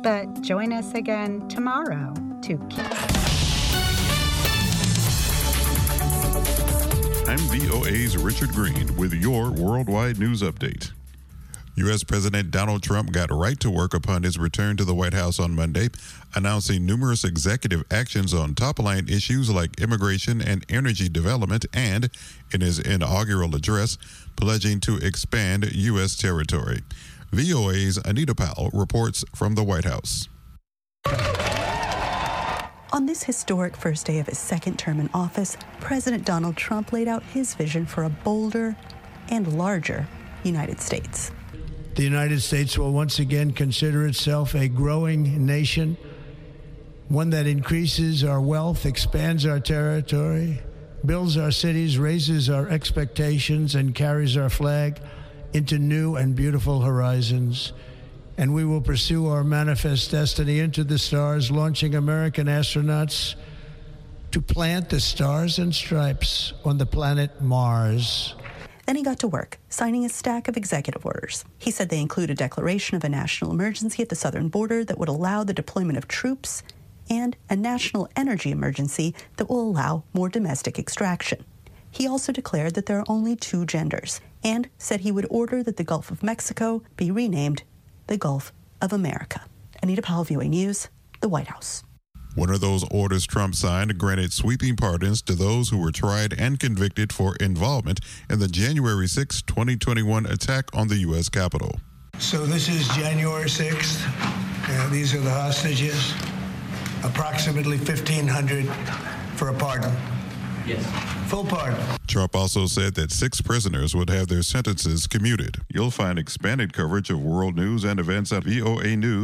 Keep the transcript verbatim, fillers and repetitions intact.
But join us again tomorrow to keep. I'm V O A's Richard Green with your Worldwide News Update. U S. President Donald Trump got right to work upon his return to the White House on Monday, announcing numerous executive actions on top-line issues like immigration and energy development, and, in his inaugural address, pledging to expand U S territory. V O A's Anita Powell reports from the White House. On this historic first day of his second term in office, President Donald Trump laid out his vision for a bolder and larger United States. The United States will once again consider itself a growing nation, one that increases our wealth, expands our territory, builds our cities, raises our expectations, and carries our flag into new and beautiful horizons. And we will pursue our manifest destiny into the stars, launching American astronauts to plant the stars and stripes on the planet Mars. Then he got to work, signing a stack of executive orders. He said they include a declaration of a national emergency at the southern border that would allow the deployment of troops and a national energy emergency that will allow more domestic extraction. He also declared that there are only two genders and said he would order that the Gulf of Mexico be renamed the Gulf of America. Anita Powell, V O A News, the White House. One of those orders Trump signed granted sweeping pardons to those who were tried and convicted for involvement in the January sixth, twenty twenty-one attack on the U S Capitol. So this is January sixth. Uh, these are the hostages. Approximately fifteen hundred for a pardon. Yes. Full pardon. Trump also said that six prisoners would have their sentences commuted. You'll find expanded coverage of world news and events at V O A News.